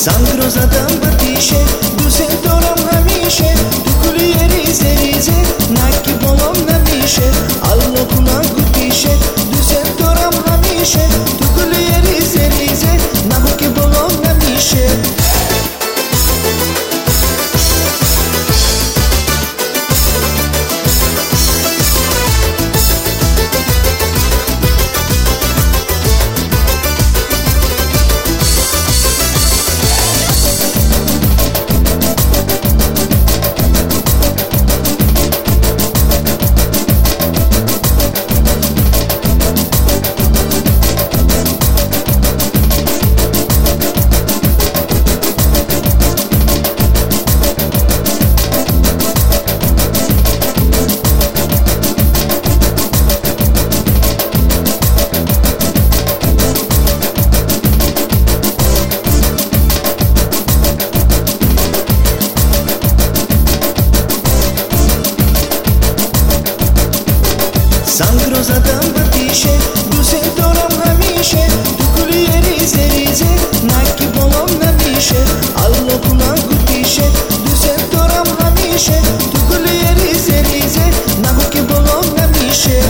سنگ رو زدم به تیشه، دوست دارم همیشه. تو کلی ریزه ریزه نکی بالام نمیشه. الله کنم گوتیشه، دوست دارم همیشه. تو کلی ریزه ریزه نکی بالام نمیشه. سنگ رو زدم به تیشه، دوست دارم همیشه. تو کلی ریزه ریزه نکی بالام نمیشه. الله کنم گوتیشه، دوست دارم همیشه. تو کلی ریزه ریزه نکی بالام نمیشه.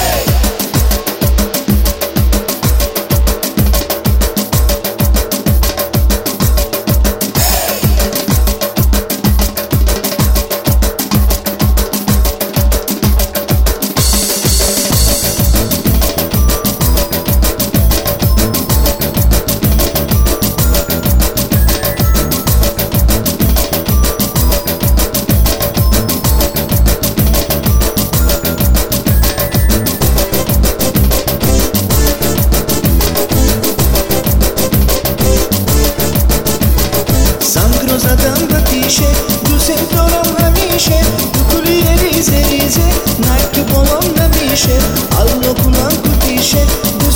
سنگ رو زدم به تیشه، دوست دارم همیشه. تو کلی ریزه ریزه نکی بالام نمیشه. الله کنم گوتیشه.